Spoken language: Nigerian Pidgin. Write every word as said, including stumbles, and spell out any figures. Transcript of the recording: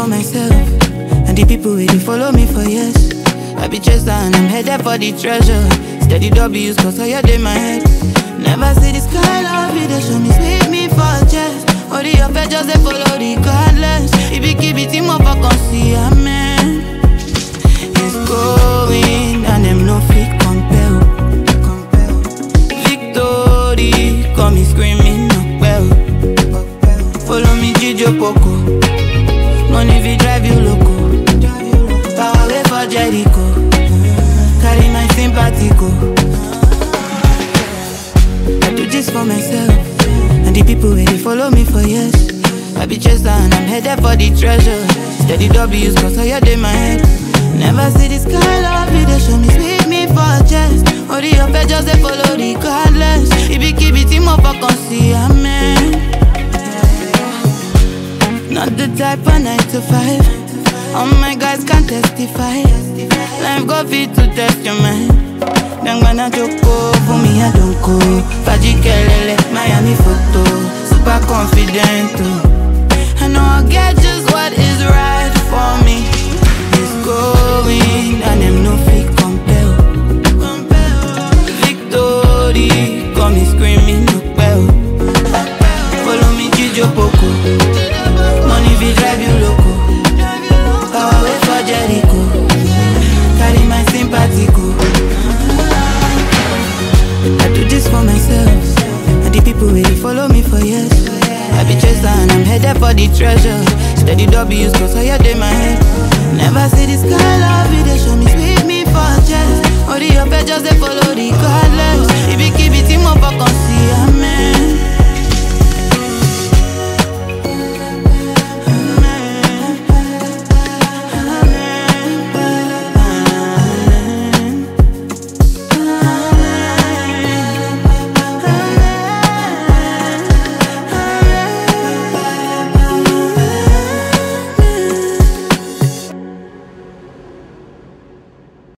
for myself and the people who they follow me for years. I be chaser and I'm headed for the treasure. Steady W's cause I hear in my head. Never see the sky love it, they show me sweep me for chest. All the up just they follow regardless. If you keep it team up, I can see amen. It's going and them no fit compel. Victory, call me screaming up well. Follow me Gijo Poco. Money we drive you loco. Power way for Jericho. Carry my sympathy go. I do this for myself and the people who they follow me for years. I be chaser and I'm headed for the treasure. Steady W's cause I hear in my head. Never see the sky love me, they show me sweep me for chest. All the up just they follow regardless. If you keep it team up, I can see amen. Not the type of nine to five. All my guys can testify. Life go fit to test your mind. Then gonna choco for me, I don't go. Faji Kelele, Miami photo. Super confident. I know I'll get just what is right for me. It's going and them no fit compel. Victory, call me screaming up well. Follow me Gijo Poco. Money we drive you loco. Power way for Jericho. Carry my sympathy go. I do this for myself and the people who they follow me for years. I be chaser and I'm headed for the treasure. Steady W's cause I hear in my head. Never see the sky love it, they show me